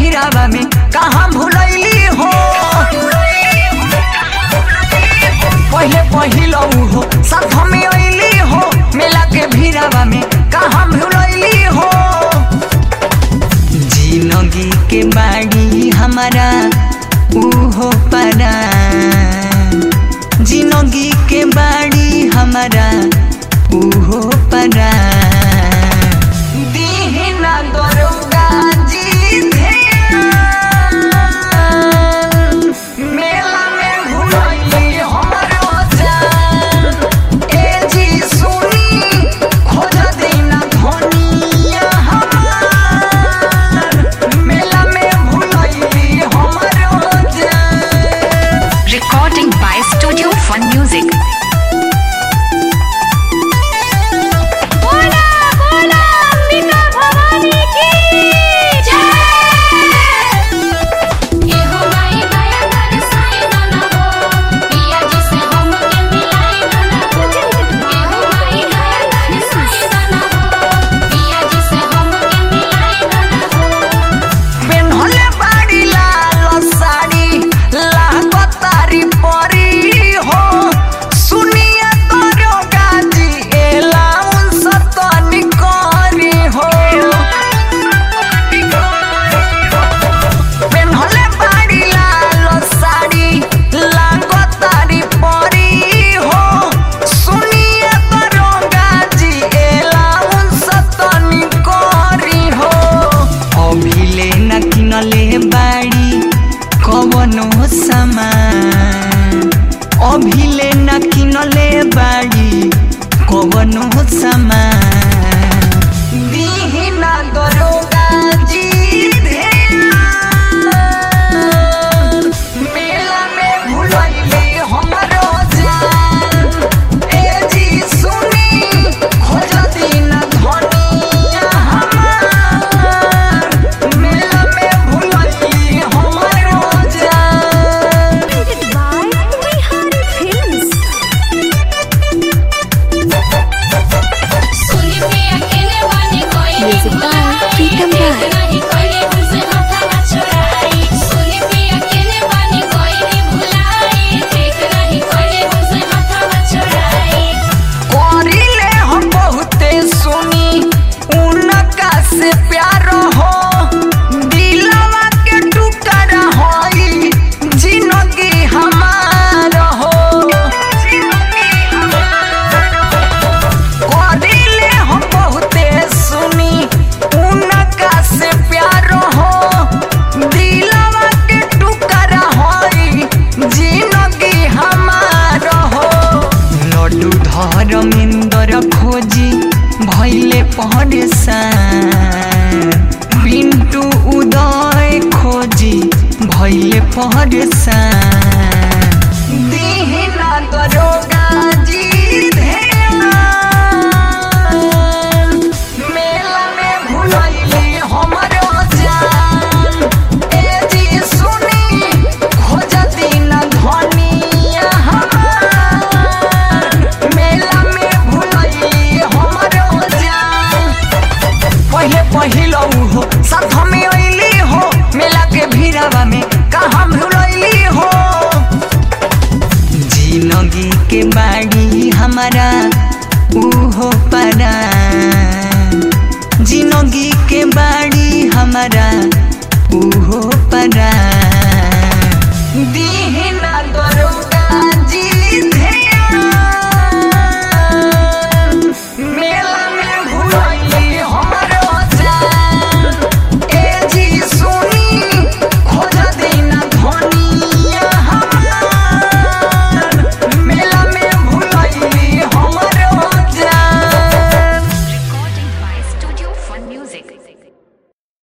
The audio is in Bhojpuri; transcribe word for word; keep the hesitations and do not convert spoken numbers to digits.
भीरावा में कहाँ भुलैली हो। पहले पहिलो हो साथ में अइली हो, मेला के भीरावा में कहाँ भुलैली हो। जिंदगी के बाड़ी हमारा उहो परा, जिंदगी के बाड़ी हमारा उहो परा। दीना दरोगा जी ध्यान, मेला में भुलैली हमरो जान। ए जी सुनी खोज देना धनिया हमार, मेला में भुलैली हमरो जान। Recording by Studio Fun Music. अभिले न किनले बाड़ी कवनो सामान। दीना दरोगा जी ध्यान, मेला में भुलैली हमरो जान। ए जी सुनी खोज देना धनिया हमार, मेला में भुलैली हमरो जान। Music by Pritam Rai. करिले हम बहुते सुनी उनका से प्यार हो, दिलवा के टुकड़ा होई जिंदगी हमार हो। करिले हम बहुते सुनी उनका से प्यार हो, दिलवा के टुकड़ा होई जिंदगी हमार हो। लड्डू धर्मेंद्र खोजी भैले परेशान, पिंटू उदय खोजी भैले परेशान। दीना दरोगा जी ध्यान, मेला में भुलैली हमरो जान। ए जी सुनी खोज देना धनिया हमार, मेला में भुलैली हमरो जान। पहले पहिलो हो साथ में अइली हो, मेला के भीरावा में कहाँ भुलैली हो। जिंदगी के बाड़ी हमारा उहो परा, जिंदगी के बाड़ी हमारा उहो परा। दी